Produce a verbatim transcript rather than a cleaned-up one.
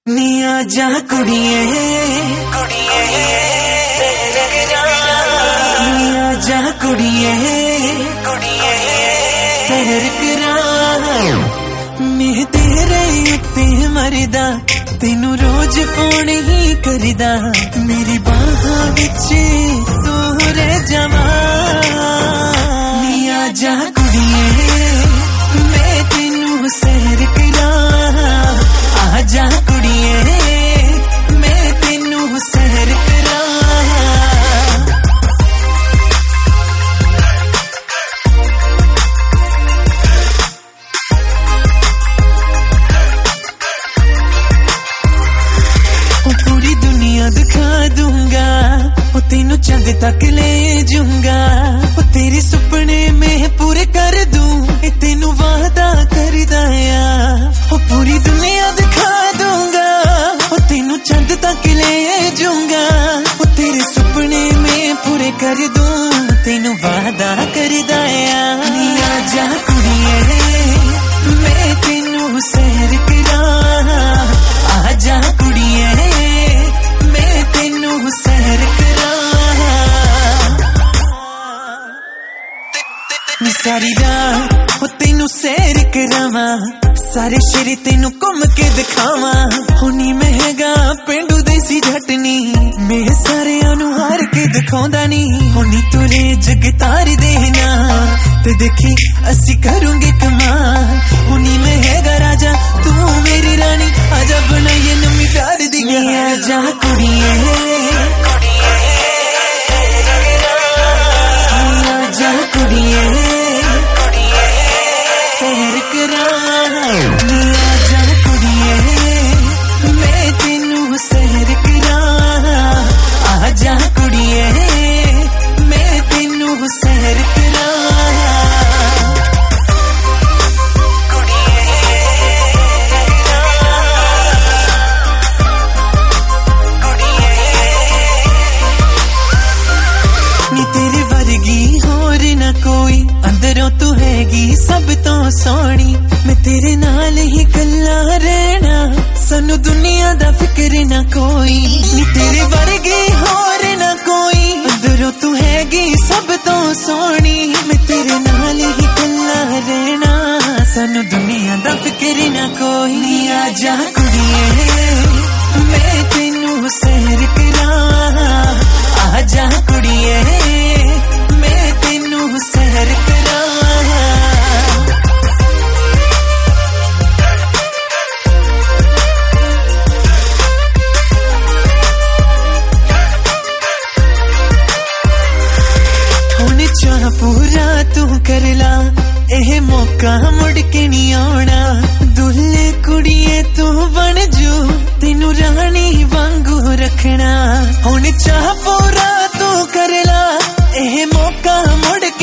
निया जा कुड़िए कुड़िए निया जा कुड़िए कुड़िए तेर करा मैं तेरे उत्ते मरदा तेनू रोज फोन ही करदा मेरी बाहां विच तू रह जावा निया जा कुड़िए मैं तेनू सैर करा आ जा कुड़िए मैं तेनू सैर करा पूरी दुनिया दिखा दूंगा वो तेनू चंद तक ले जाऊंगा वो तेरे सुपने में पूरे कर दूं तेनू वादा कर दाया वो पूरी दुनिया दिखा दूंगा वो तेनू चंद तक ले जाऊंगा वो तेरे सुपने में पूरे कर दूं तेनू वादा कर दाया निया जा कुड़िए मैं तेनू सैर करा आ जा कुड़िए मैं तेनू सैर करा नी सारी रात वो तेनू सैर करावा सारे शेरे तेनू घूम के दिखावा हुनी महंगा पेंडू देसी झटनी मैं सारे अनु हार के दिखाउंदा नी हुनी तुरे जग तार देना ते देखी असी करूंगे कमाल हुनी महंगा राजा तू मेरी रानी आजा बनाइए नमी प्यार दी आजा कुड़िए आजा कुड़िए सैर करा आजा कुड़िए मैं तेनू सैर करा आजा कुड़िए मैं तेनू सैर करा कोई अंदरों तू हैगी सब तो सोनी मैं तेरे नाल ही गल्ला रहना सानू दुनिया दा फिक्र ना कोई नी तेरे वर्गे होर ना कोई अंदरों तू हैगी सब तो सोनी मैं तेरे नाल ही गल्ला रहना सानू दुनिया दा फिक्र ना कोई नी आजा कुड़िए मैं तेनू सैर करा आजा कुड़िए मैं तेनू सैर करा हुण चाह पूरा तू कर ला एह मौका मुड़ के नहीं आना दुल्हे कुड़िए तू बन जू तेनू रानी वांगू रखना हुण चाह पूरा तू कर ला एह मौका मुड़